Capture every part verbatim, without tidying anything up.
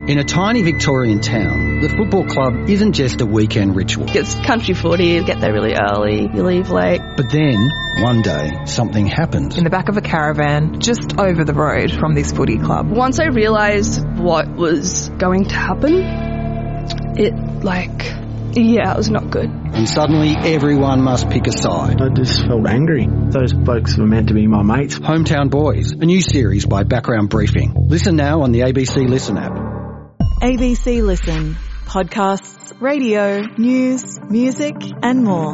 In a tiny Victorian town, the football club isn't just a weekend ritual. It's country footy, you get there really early, you leave late. But then, one day, something happens. In the back of a caravan, just over the road from this footy club. Once I realised what was going to happen, it, like, yeah, it was not good. And suddenly, everyone must pick a side. I just felt angry. Those blokes were meant to be my mates. Hometown Boys, a new series by Background Briefing. Listen now on the A B C Listen app. A B C Listen. Podcasts, radio, news, music and more.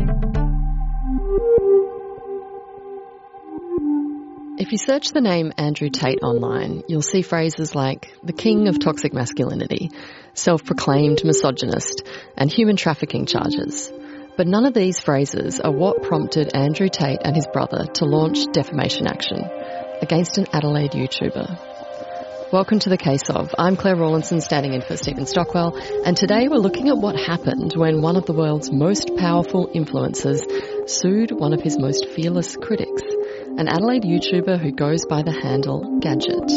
If you search the name Andrew Tate online, you'll see phrases like the king of toxic masculinity, self-proclaimed misogynist, and human trafficking charges. But none of these phrases are what prompted Andrew Tate and his brother to launch defamation action against an Adelaide YouTuber. Welcome to The Case Of. I'm Claire Rawlinson, standing in for Stephen Stockwell, and today we're looking at what happened when one of the world's most powerful influencers sued one of his most fearless critics, an Adelaide YouTuber who goes by the handle Gadget.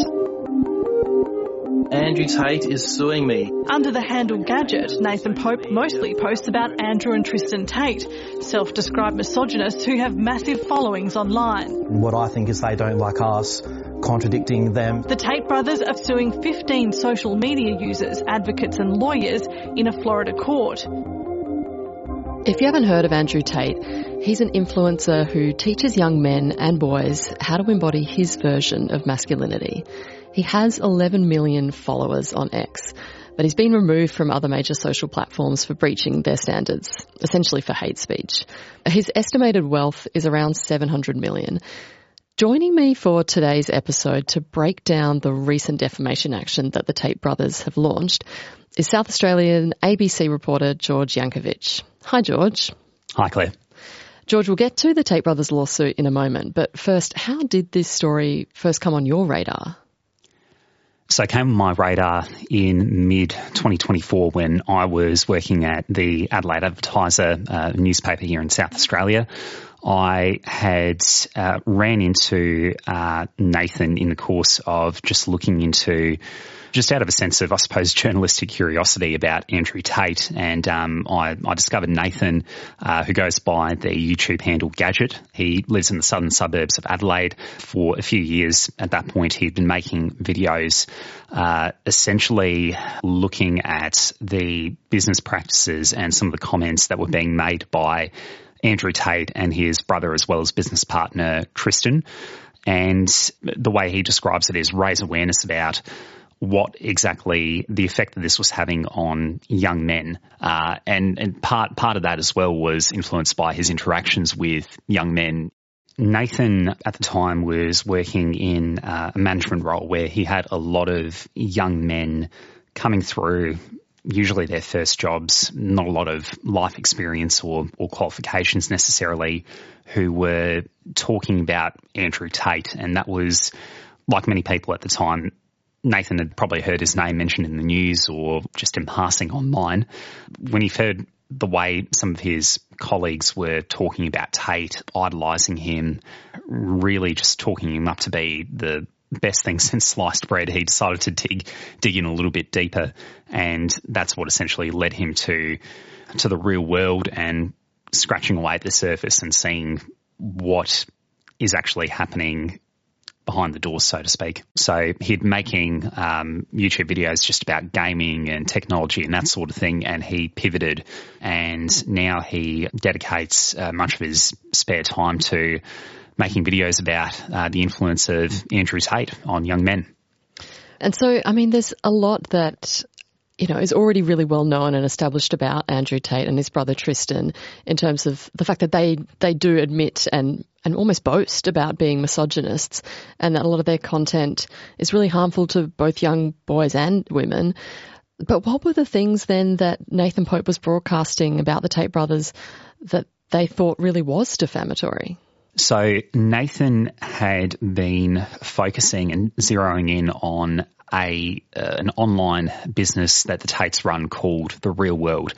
Andrew Tate is suing me. Under the handle Gadget, Nathan Pope mostly posts about Andrew and Tristan Tate, self-described misogynists who have massive followings online. What I think is they don't like us contradicting them. The Tate brothers are suing fifteen social media users, advocates and lawyers in a Florida court. If you haven't heard of Andrew Tate, he's an influencer who teaches young men and boys how to embody his version of masculinity. He has eleven million followers on X, but he's been removed from other major social platforms for breaching their standards, essentially for hate speech. His estimated wealth is around seven hundred million. Joining me for today's episode to break down the recent defamation action that the Tate brothers have launched is South Australian A B C reporter George Yankovic. Hi, George. Hi, Claire. George, we'll get to the Tate brothers lawsuit in a moment, but first, how did this story first come on your radar? So it came on my radar in mid twenty twenty-four when I was working at the Adelaide Advertiser uh, newspaper here in South Australia. I had uh, ran into uh, Nathan in the course of just looking into, just out of a sense of, I suppose, journalistic curiosity about Andrew Tate. And um, I, I discovered Nathan, uh, who goes by the YouTube handle Gadget. He lives in the southern suburbs of Adelaide. For a few years at that point, he'd been making videos uh, essentially looking at the business practices and some of the comments that were being made by Andrew Tate and his brother, as well as business partner Tristan. And the way he describes it is raise awareness about what exactly the effect that this was having on young men. Uh, and and part, part of that as well was influenced by his interactions with young men. Nathan at the time was working in uh, a management role where he had a lot of young men coming through, usually their first jobs, not a lot of life experience or, or qualifications necessarily, who were talking about Andrew Tate. And that was, like many people at the time, Nathan had probably heard his name mentioned in the news or just in passing online. When he heard the way some of his colleagues were talking about Tate, idolising him, really just talking him up to be the best thing since sliced bread, he decided to dig dig in a little bit deeper, and that's what essentially led him to to the real world and scratching away at the surface and seeing what is actually happening behind the doors, so to speak. So he'd making um, YouTube videos just about gaming and technology and that sort of thing, and he pivoted, and now he dedicates uh, much of his spare time to making videos about uh, the influence of Andrew Tate on young men. And so, I mean, there's a lot that, you know, is already really well known and established about Andrew Tate and his brother Tristan in terms of the fact that they, they do admit and, and almost boast about being misogynists, and that a lot of their content is really harmful to both young boys and women. But what were the things then that Nathan Pope was broadcasting about the Tate brothers that they thought really was defamatory? So Nathan had been focusing and zeroing in on a uh, an online business that the Tates run called The Real World.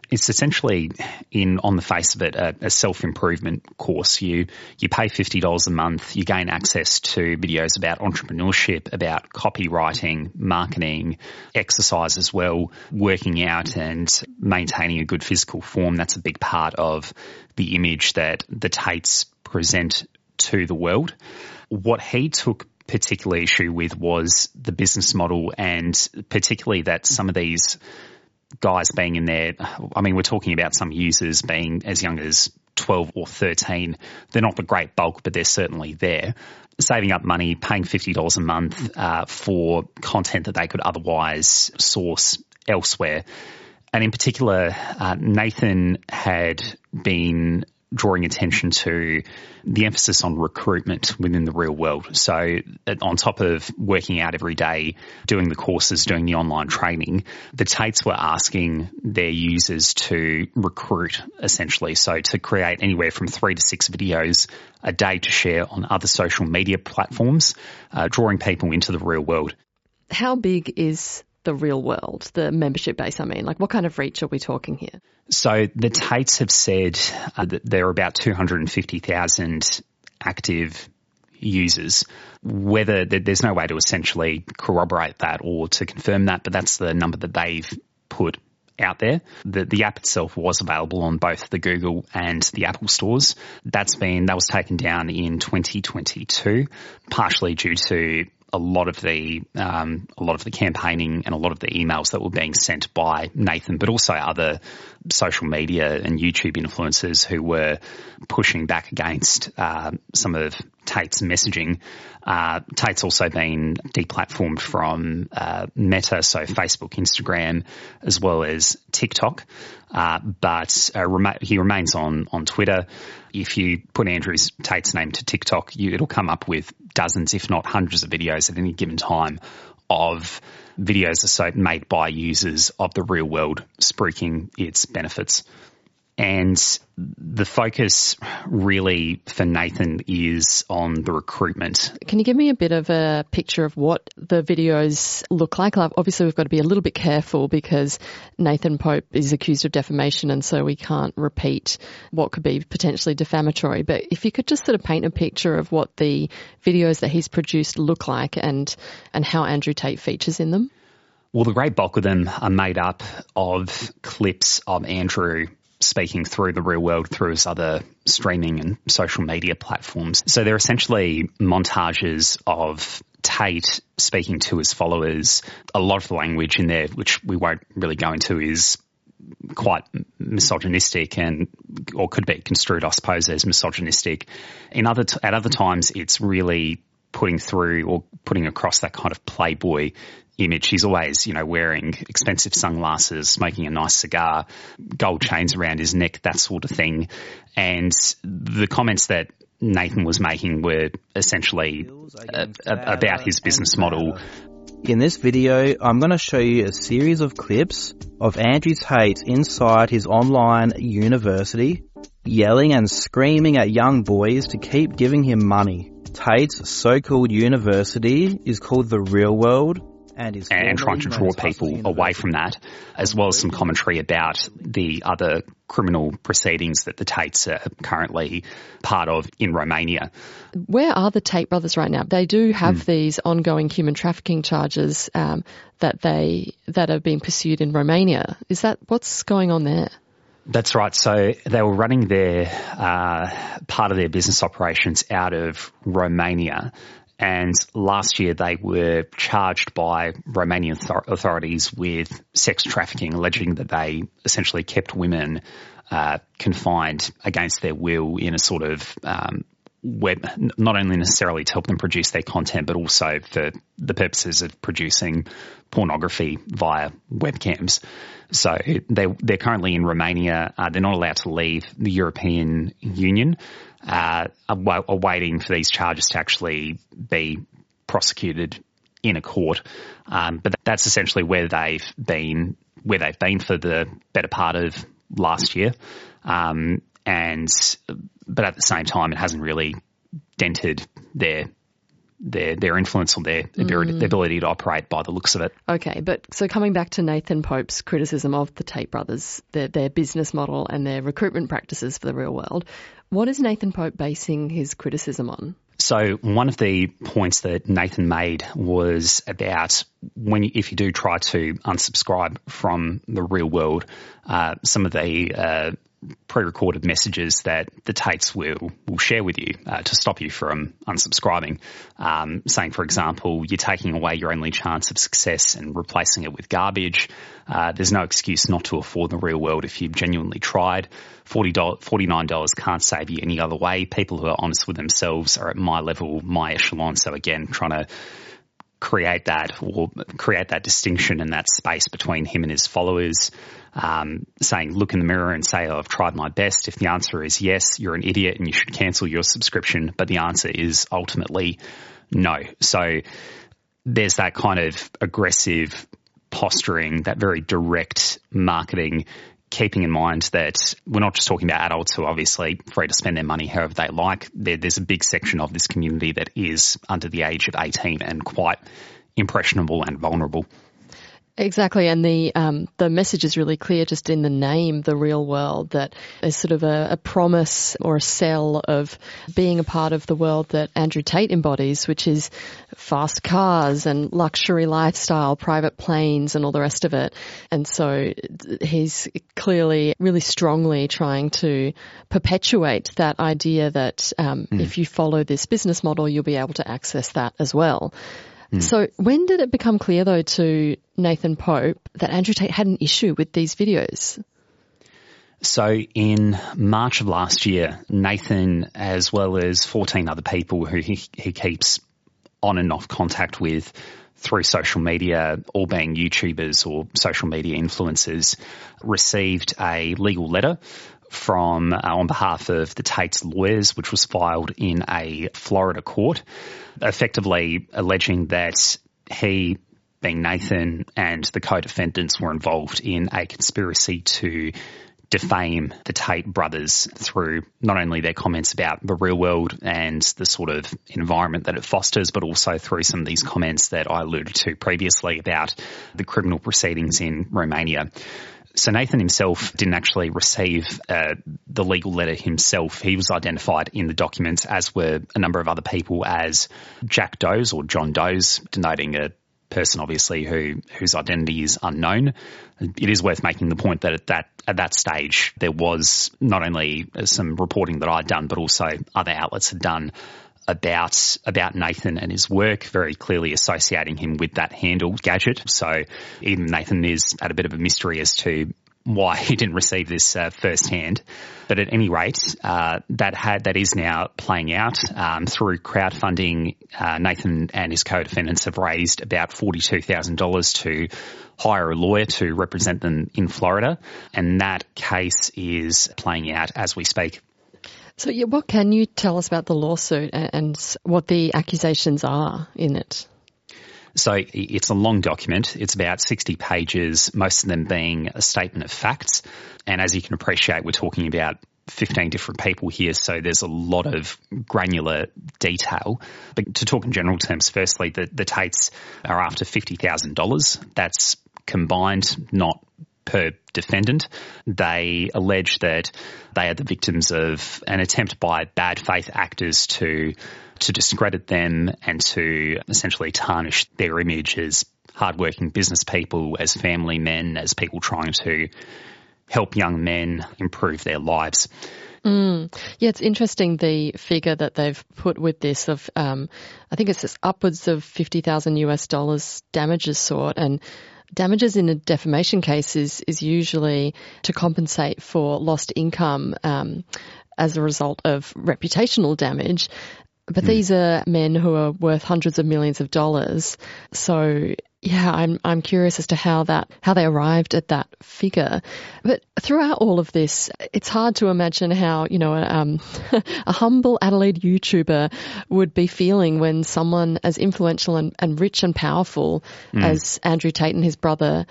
It's essentially, in on the face of it, a, a self-improvement course. You you pay fifty dollars a month. You gain access to videos about entrepreneurship, about copywriting, marketing, exercise as well, working out and maintaining a good physical form. That's a big part of the image that the Tates present to the world. What he took particular issue with was the business model, and particularly that some of these guys being in there, I mean, we're talking about some users being as young as twelve or thirteen. They're not the great bulk, but they're certainly there. Saving up money, paying fifty dollars a month uh, for content that they could otherwise source elsewhere. And in particular, uh, Nathan had been drawing attention to the emphasis on recruitment within the real world. So on top of working out every day, doing the courses, doing the online training, the Tates were asking their users to recruit, essentially. So to create anywhere from three to six videos a day to share on other social media platforms, uh, drawing people into the real world. How big is the real world, the membership base, I mean? Like, what kind of reach are we talking here? So the Tates have said uh, that there are about two hundred fifty thousand active users. Whether there's no way to essentially corroborate that or to confirm that, but that's the number that they've put out there. The, the app itself was available on both the Google and the Apple stores. That's been, that was taken down in twenty twenty-two, partially due to a lot of the um, a lot of the campaigning and a lot of the emails that were being sent by Nathan, but also other social media and YouTube influencers who were pushing back against uh, some of Tate's messaging. Uh, Tate's also been deplatformed from uh, Meta, so Facebook, Instagram, as well as TikTok. Uh, but uh, rem- he remains on, on Twitter. If you put Andrew Tate's name to TikTok, you, it'll come up with dozens, if not hundreds of videos at any given time of videos made by users of the real world spruiking its benefits. And the focus really for Nathan is on the recruitment. Can you give me a bit of a picture of what the videos look like? Obviously, we've got to be a little bit careful because Nathan Pope is accused of defamation, and so we can't repeat what could be potentially defamatory. But if you could just sort of paint a picture of what the videos that he's produced look like and, and how Andrew Tate features in them. Well, the great bulk of them are made up of clips of Andrew speaking through the real world through his other streaming and social media platforms. So they're essentially montages of Tate speaking to his followers. A lot of the language in there, which we won't really go into, is quite misogynistic and or could be construed, I suppose, as misogynistic. In other t- at other times, it's really putting through or putting across that kind of playboy image. He's always, you know, wearing expensive sunglasses, smoking a nice cigar, gold chains around his neck, that sort of thing. And the comments that Nathan was making were essentially uh, about his business model. In this video, I'm going to show you a series of clips of Andrew Tate inside his online university, yelling and screaming at young boys to keep giving him money. Tate's so-called university is called The Real World, and, is and trying to draw people away from that, as well as some commentary about the other criminal proceedings that the Tates are currently part of in Romania. Where are the Tate brothers right now? They do have hmm. these ongoing human trafficking charges um, that they that are being pursued in Romania. Is that what's going on there? That's right. So they were running their uh, part of their business operations out of Romania. And last year they were charged by Romanian authorities with sex trafficking, alleging that they essentially kept women uh, confined against their will in a sort of um, web, not only necessarily to help them produce their content, but also for the purposes of producing pornography via webcams. So they, they're currently in Romania. Uh, they're not allowed to leave the European Union. Uh, are, are waiting for these charges to actually be prosecuted in a court. Um, but that's essentially where they've been, where they've been for the better part of last year. Um, and, but at the same time, it hasn't really dented their their their influence or their, mm. their ability to operate by the looks of it. Okay, but so coming back to Nathan Pope's criticism of the Tate brothers, their, their business model and their recruitment practices for the real world, what is Nathan Pope basing his criticism on? So one of the points that Nathan made was about when you, if you do try to unsubscribe from the real world, uh, some of the uh, pre-recorded messages that the Tates will, will share with you uh, to stop you from unsubscribing, um, saying, for example, you're taking away your only chance of success and replacing it with garbage. Uh, there's no excuse not to afford the real world if you've genuinely tried. forty dollars, forty-nine dollars can't save you any other way. People who are honest with themselves are at my level, my echelon. So again, trying to create that or create that distinction and that space between him and his followers, um, saying, look in the mirror and say, oh, I've tried my best. If the answer is yes, you're an idiot and you should cancel your subscription. But the answer is ultimately no. So there's that kind of aggressive posturing, that very direct marketing, keeping in mind that we're not just talking about adults who are obviously free to spend their money however they like. There, there's a big section of this community that is under the age of eighteen and quite impressionable and vulnerable. Exactly, and the um, the message is really clear just in the name, The Real World, that there's sort of a, a promise or a sell of being a part of the world that Andrew Tate embodies, which is fast cars and luxury lifestyle, private planes and all the rest of it. And so he's clearly really strongly trying to perpetuate that idea that um, mm. if you follow this business model, you'll be able to access that as well. So when did it become clear, though, to Nathan Pope that Andrew Tate had an issue with these videos? So in March of last year, Nathan, as well as fourteen other people who he, he keeps on and off contact with through social media, all being YouTubers or social media influencers, received a legal letter from uh, on behalf of the Tate's lawyers, which was filed in a Florida court, effectively alleging that he, being Nathan, and the co-defendants were involved in a conspiracy to defame the Tate brothers through not only their comments about the real world and the sort of environment that it fosters, but also through some of these comments that I alluded to previously about the criminal proceedings in Romania. So Nathan himself didn't actually receive uh, the legal letter himself. He was identified in the documents, as were a number of other people, as Jack Doe's or John Doe's, denoting a person obviously who whose identity is unknown. It is worth making the point that at that at that stage there was not only some reporting that I'd done, but also other outlets had done about about Nathan and his work, very clearly associating him with that handle, Gadget. So even Nathan is at a bit of a mystery as to why he didn't receive this uh, firsthand. But at any rate, uh, that had that is now playing out um, through crowdfunding. Uh, Nathan and his co-defendants have raised about forty-two thousand dollars to hire a lawyer to represent them in Florida, and that case is playing out as we speak. So yeah, what can you tell us about the lawsuit and what the accusations are in it? So it's a long document. It's about sixty pages, most of them being a statement of facts. And as you can appreciate, we're talking about fifteen different people here, so there's a lot of granular detail. But to talk in general terms, firstly, the, the Tates are after fifty thousand dollars. That's combined, not per defendant. They allege that they are the victims of an attempt by bad faith actors to to discredit them and to essentially tarnish their image as hardworking business people, as family men, as people trying to help young men improve their lives. Mm. Yeah, it's interesting the figure that they've put with this of, um, I think it's upwards of fifty thousand US dollars damages sought, and damages in a defamation case is, is usually to compensate for lost income um, as a result of reputational damage. But mm. these are men who are worth hundreds of millions of dollars. So, yeah, I'm I'm curious as to how that how they arrived at that figure. But throughout all of this, it's hard to imagine how, you know, um, a humble Adelaide YouTuber would be feeling when someone as influential and, and rich and powerful mm. as Andrew Tate and his brother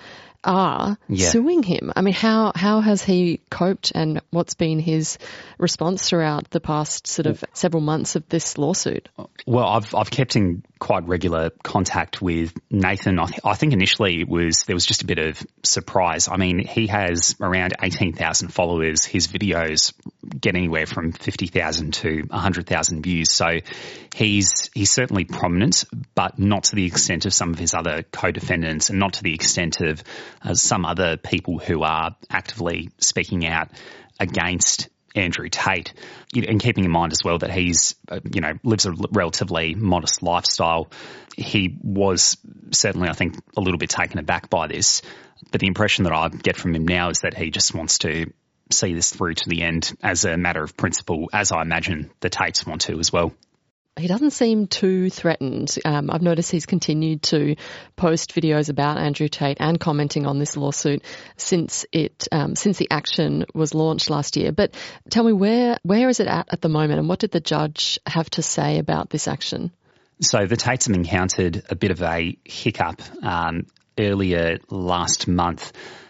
are yeah. suing him. I mean, how how has he coped, and what's been his response throughout the past sort of several months of this lawsuit? Well, I've I've kept in quite regular contact with Nathan. I, th- I think initially it was there was just a bit of surprise. I mean, he has around eighteen thousand followers. His videos get anywhere from fifty thousand to one hundred thousand views. So he's he's certainly prominent, but not to the extent of some of his other co-defendants, and not to the extent of uh, some other people who are actively speaking out against Andrew Tate. And keeping in mind as well that he's, uh, you know, lives a relatively modest lifestyle. He was certainly, I think, a little bit taken aback by this. But the impression that I get from him now is that he just wants to see this through to the end as a matter of principle, as I imagine the Tates want to as well. He doesn't seem too threatened. Um, I've noticed he's continued to post videos about Andrew Tate and commenting on this lawsuit since it um, since the action was launched last year. But tell me, where where is it at at the moment, and what did the judge have to say about this action? So the Tates have encountered a bit of a hiccup um, earlier last month.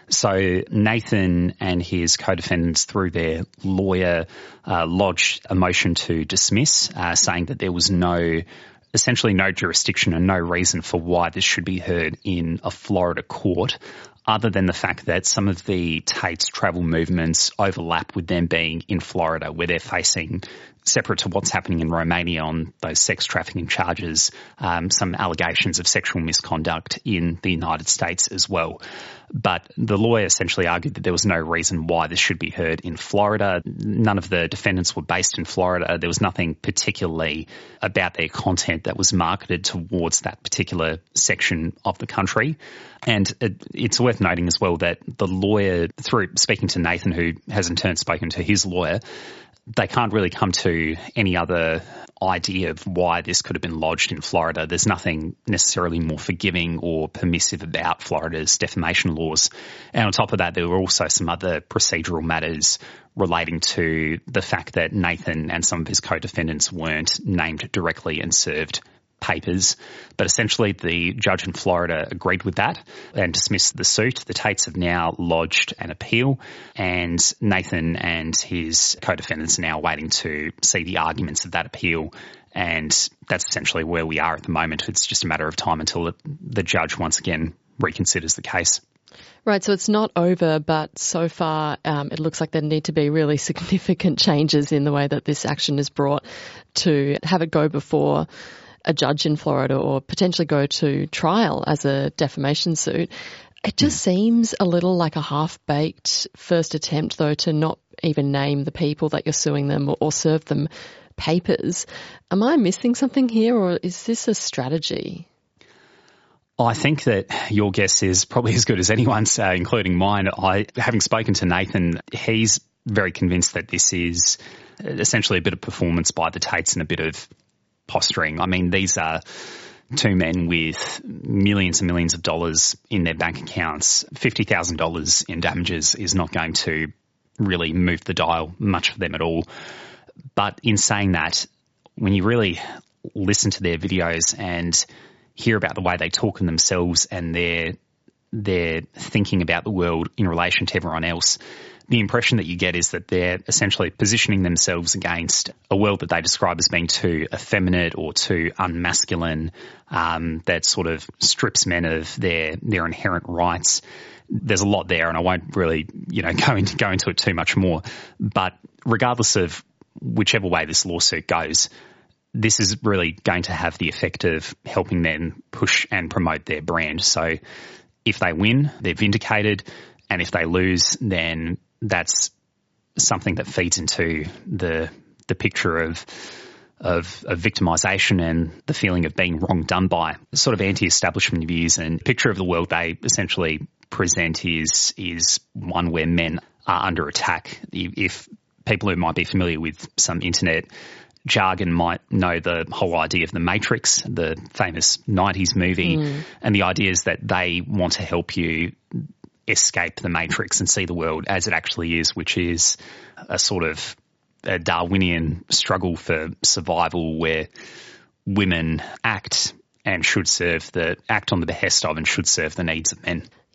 So Nathan and his co-defendants, through their lawyer, uh, lodged a motion to dismiss, uh, saying that there was no, essentially no jurisdiction and no reason for why this should be heard in a Florida court, other than the fact that some of the Tates' travel movements overlap with them being in Florida, where they're facing, separate to what's happening in Romania on those sex trafficking charges, um, some allegations of sexual misconduct in the United States as well. But the lawyer essentially argued that there was no reason why this should be heard in Florida. None of the defendants were based in Florida. There was nothing particularly about their content that was marketed towards that particular section of the country. And it, it's worth noting as well that the lawyer, through speaking to Nathan, who has in turn spoken to his lawyer, they can't really come to any other idea of why this could have been lodged in Florida. There's nothing necessarily more forgiving or permissive about Florida's defamation laws. And on top of that, there were also some other procedural matters relating to the fact that Nathan and some of his co-defendants weren't named directly and served papers. But essentially the judge in Florida agreed with that and dismissed the suit. The Tates have now lodged an appeal, and Nathan and his co-defendants are now waiting to see the arguments of that appeal. And that's essentially where we are at the moment. It's just a matter of time until the judge once again reconsiders the case. Right, so it's not over, but so far um, it looks like there need to be really significant changes in the way that this action is brought to have it go before a judge in Florida or potentially go to trial as a defamation suit. It just seems a little like a half-baked first attempt, though, to not even name the people that you're suing them or, or serve them papers. Am I missing something here, or is this a strategy? I think that your guess is probably as good as anyone's, uh, including mine. I, having spoken to Nathan, he's very convinced that this is essentially a bit of performance by the Tates and a bit of posturing. I mean, these are two men with millions and millions of dollars in their bank accounts. fifty thousand dollars in damages is not going to really move the dial much for them at all. But in saying that, when you really listen to their videos and hear about the way they talk in themselves and their their thinking about the world in relation to everyone else, the impression that you get is that they're essentially positioning themselves against a world that they describe as being too effeminate or too unmasculine, um, that sort of strips men of their their inherent rights. There's a lot there, and I won't really, you know, go into go into it too much more. But regardless of whichever way this lawsuit goes, this is really going to have the effect of helping them push and promote their brand. So if they win, they're vindicated, and if they lose, then that's something that feeds into the the picture of of, of victimisation and the feeling of being wrong done by. Sort of anti-establishment views and picture of the world they essentially present is is one where men are under attack. If people who might be familiar with some internet jargon might know the whole idea of The Matrix, the famous nineties movie, mm. and the idea is that they want to help you escape the Matrix and see the world as it actually is, which is a sort of a Darwinian struggle for survival where women act and should serve the act on the behest of and should serve the needs of men.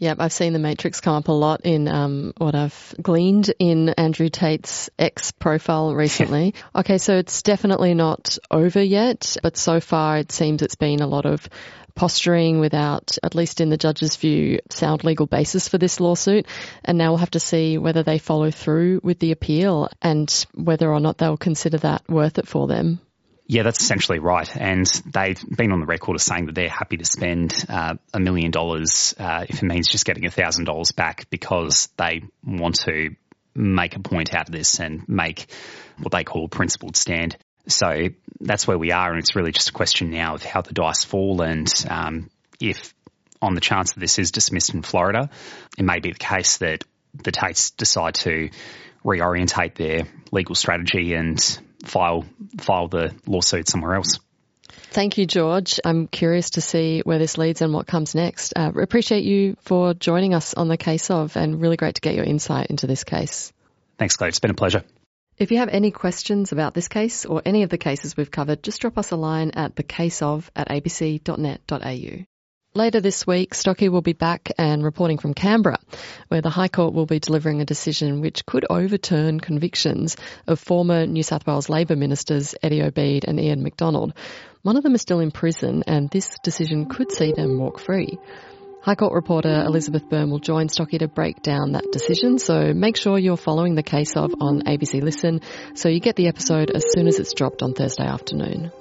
Yep, I've seen The Matrix come up a lot in um, what I've gleaned in Andrew Tate's X profile recently. Okay, so it's definitely not over yet, but so far it seems it's been a lot of posturing without, at least in the judge's view, sound legal basis for this lawsuit. And now we'll have to see whether they follow through with the appeal and whether or not they'll consider that worth it for them. Yeah, that's essentially right. And they've been on the record as saying that they're happy to spend uh, a million dollars uh, if it means just getting a thousand dollars back, because they want to make a point out of this and make what they call a principled stand. So that's where we are, and it's really just a question now of how the dice fall, and um, if on the chance that this is dismissed in Florida, it may be the case that the Tates decide to reorientate their legal strategy and file file the lawsuit somewhere else. Thank you, George. I'm curious to see where this leads and what comes next. Uh, appreciate you for joining us on The Case Of, and really great to get your insight into this case. Thanks, Claire. It's been a pleasure. If you have any questions about this case or any of the cases we've covered, just drop us a line at thecaseof at abc dot net dot a u. Later this week, Stocky will be back and reporting from Canberra, where the High Court will be delivering a decision which could overturn convictions of former New South Wales Labor ministers Eddie Obeid and Ian McDonald. One of them is still in prison, and this decision could see them walk free. High Court reporter Elizabeth Byrne will join Stocky to break down that decision, so make sure you're following The Case Of on A B C Listen so you get the episode as soon as it's dropped on Thursday afternoon.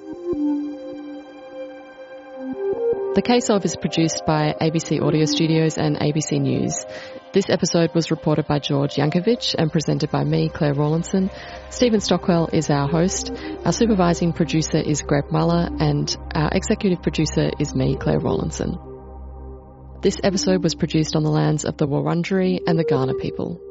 The Case Of is produced by A B C Audio Studios and A B C News. This episode was reported by George Yankovic and presented by me, Claire Rawlinson. Stephen Stockwell is our host. Our supervising producer is Greg Muller, and our executive producer is me, Claire Rawlinson. This episode was produced on the lands of the Wurundjeri and the Kaurna people.